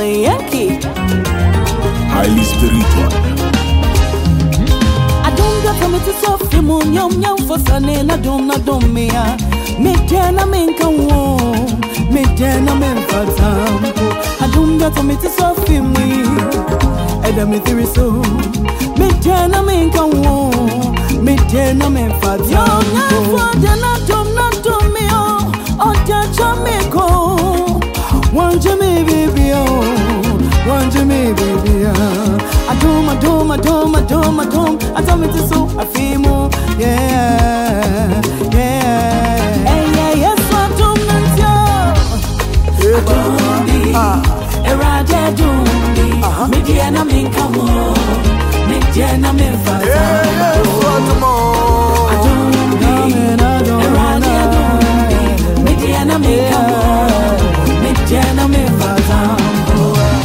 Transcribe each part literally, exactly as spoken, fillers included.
Yankee. Highly spiritual. I don't get from it to Sophie Moon, yum yum for Sunday, I don't know, don't me. Me Jana Minka won, me Jana Minka Tampo. I don't get from it to Sophie me. Edam theory so. Me Jana Minka won, me Jana Minka Tampo. Young, I'm not done, not done me. Oh, Jamaica, one Jimmy baby, oh, one Jimmy baby. I do my do my do my do my do. I tell me to so I feel more, yeah, yeah. Hey, yeah, yes, I do not do me. Erade do me. Me diana me come on, me diana me fast. Yes, what more? I do me, I do erade do. Me me come on, me Jana me fazambo.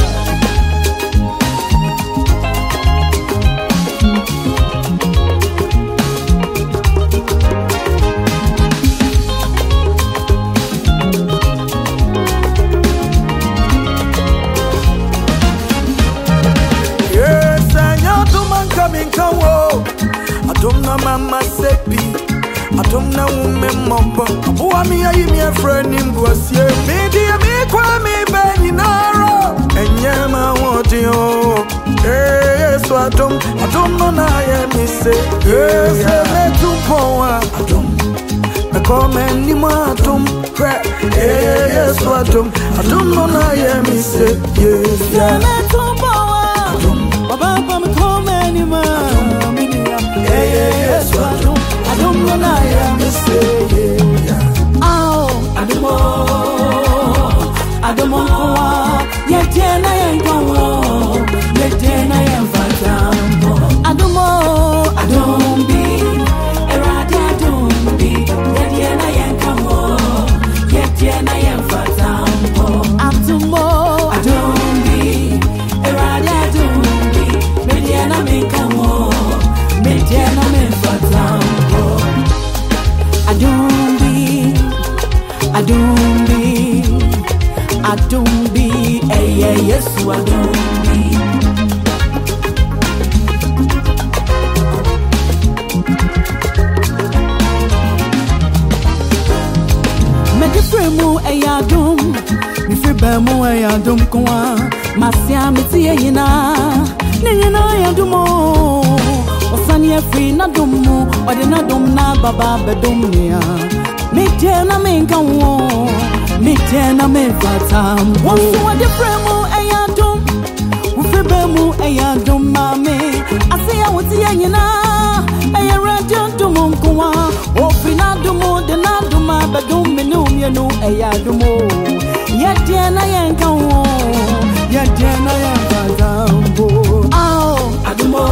Yes, I know to man coming come wo. I don't know mama sepi. I don't know woman mumbo. Who am I? I'm a friend in Bossier. Media me kwa me beninaro. And yama want you. Yes, I don't. I don't know now. I me say. Yes, I let you go. I don't. I come anymore. I don't. Yes, I don't. I don't know now. I me say. Yes, I let you go. I don't. Baba, me come anymore. Yes, I don't. I don't know now. I me say. Oh, I don't know. I don't know. Yeah, Jana, I don't know. Yeah, Jana, I am fat. I don't know. I don't be. Erade, I don't be. Yeah, Jana, I am come on. Yeah, Jana, I am fat. I don't know. I don't be. Erade, I don't be. Me Jana, me come on. Me Jana, me fat. I don't be. I don't be, I don't be, hey, yeah, yes, I don't be. Me di fremu, hey, I don't. Me free bemu, hey, I don't go on. Masia, me see, hey, na. Nene, na, I don't mo. Osani, free, na, don't mo. Or the na, don't na, baba, bedom, ya. Me Jana me come on, me Jana me fatam. One so a different mo ayadum, ufebemu ayadum mame. I say I would see you na, I radio to Monkoa, Ofina dumo, the Naduma, but don't me know you know ayadumo. Yet Jana yan come on, yet Jana yan fatam. Oh, Adumo,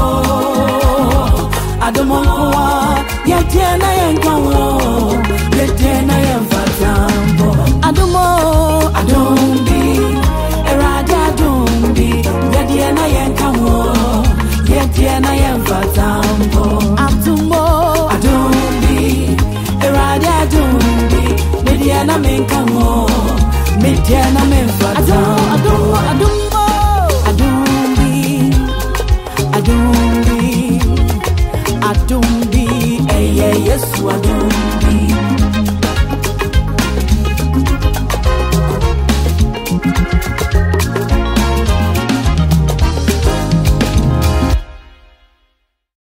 Adumo, yet Jana yan come on. Jana yam fatambo. I don't know, I don't be. Erade I don't be. Jana yam kamo. Jana yam fatambo. I don't know, I don't be. Erade I don't be. Jana me kamo. Jana me fatambo. I don't know, I don't be. I don't be. I don't be. Hey, yes, I don't.